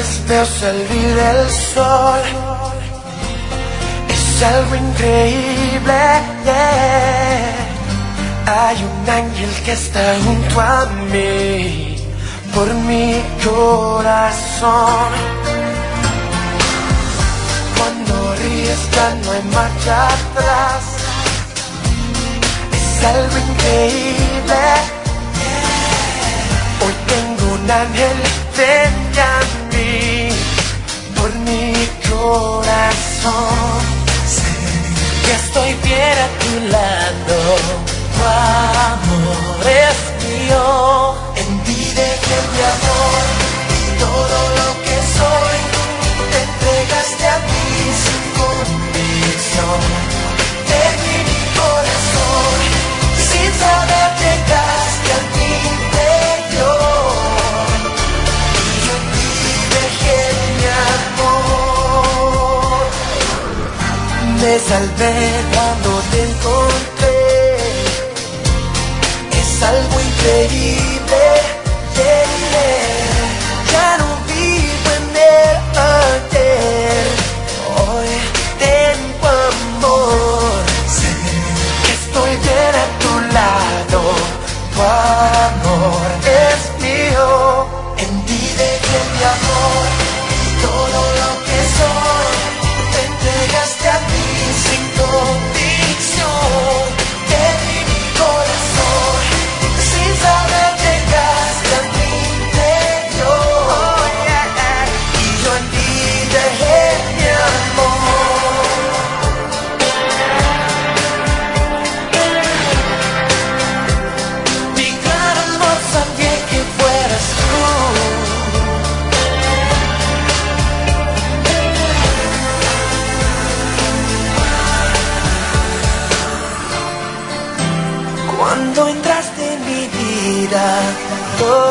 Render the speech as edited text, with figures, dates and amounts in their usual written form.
sonríes veo salir el sol. Es algo increíble, yeah. Hay un ángel que está junto a mí, por mi corazón. Cuando ríes ya no hay marcha atrás. Es algo increíble, yeah. Hoy tengo un ángel frente a mí, por mi corazón. Sé que estoy bien a tu lado. Tu amor es mío. En ti dejé mi amor y todo lo que soy. Te entregaste a mí sin condición. Te di mi corazón, sin saber llegaste a mi interior. Y yo en ti dejé mi amor. Me salvé cuando te encontré. Es algo increíble, ya no vivo en el ayer, hoy tengo amor. Sé que estoy bien a tu lado, tu amor es mío. En ti dejé mi amor y todo lo que soy. Te entregaste a mí sin condición. Te di mi corazón, sin saber llegaste a mi interior. Y yo en ti dejé mi amor. Mi gran amor sabía que fueras tú. Cuando entraste en mi vida, todo